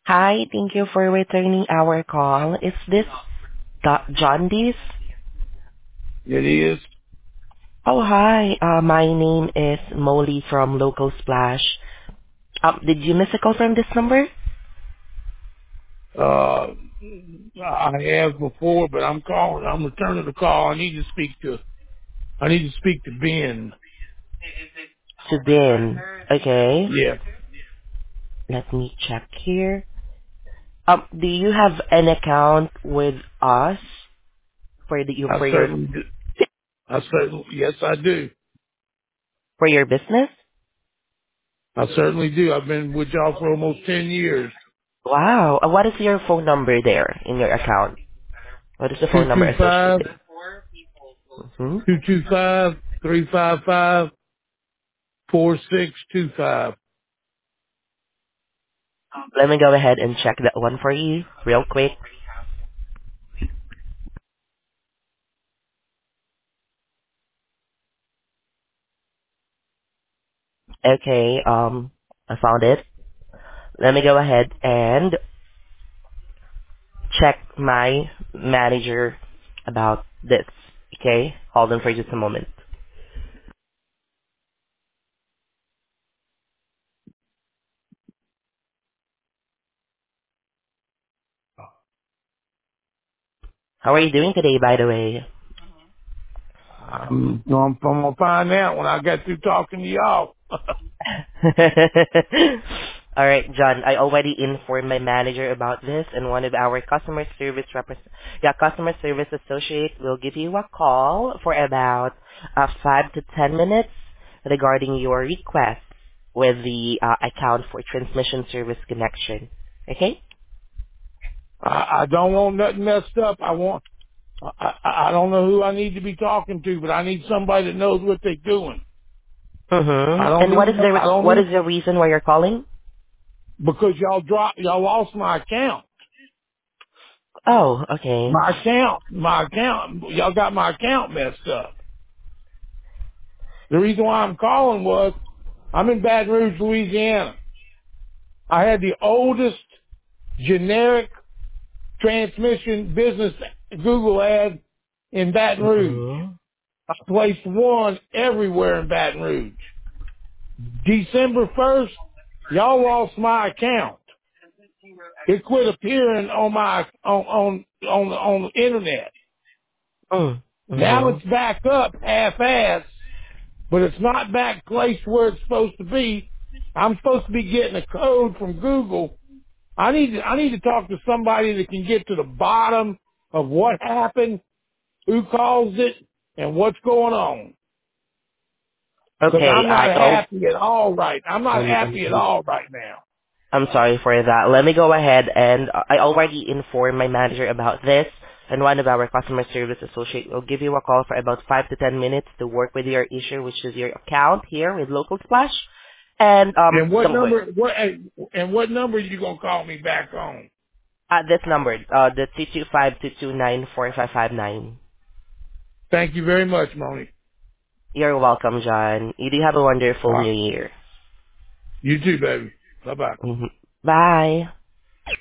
Hi, thank you for returning our call. Is this John Dees? It is. Oh, hi. My name is Molly from Local Splash. Did you miss a call from this number? Uh, I have before, but I'm calling. I'm returning the call. I need to speak to Ben. To Ben. Okay. Yeah, Let me check here. Do you have an account with us for I for your certainly do. Yes, I do. business? I certainly do. I've been with y'all for almost 10 years. Wow. What is your phone number there in your account? What is the phone number 225 associated? Hmm? 225 355 4625. Let me go ahead and check that one for you real quick. Okay, I found it. Let me go ahead and check my manager about this. Okay, hold on for just a moment. How are you doing today, by the way? I'm going to find out when I get through talking to y'all. All right, John. I already informed my manager about this, and one of our customer service associate will give you a call for about 5 to 10 minutes regarding your request with the account for transmission service connection. Okay? I don't want nothing messed up. I don't know who I need to be talking to, but I need somebody that knows what they're doing. Mm-hmm. And I don't what is need, the reason why you're calling? because y'all lost my account. Oh, okay. My account, y'all got my account messed up. The reason why I'm calling was, I'm in Baton Rouge, Louisiana. I had the oldest generic transmission business Google ad in Baton Rouge. Mm-hmm. I placed one everywhere in Baton Rouge. December 1st, y'all lost my account. It quit appearing on my on the internet. Now Mm-hmm. it's back up half-assed, but it's not back placed where it's supposed to be. I'm supposed to be getting a code from Google. I need to talk to somebody that can get to the bottom of what happened, who caused it, and what's going on. Because Okay, I'm not happy at all right. I'm not happy at all right now. I'm sorry for that. Let me go ahead and I already informed my manager about this, and one of our customer service associate will give you a call for about 5 to 10 minutes to work with your issue, which is your account here with Local Splash. And And what number? What number are you gonna call me back on? at this number, the 225-229-4559. Thank you very much, Moni. You're welcome, John. You do have a wonderful New Year. You too, baby. Bye bye. Mhm. Bye.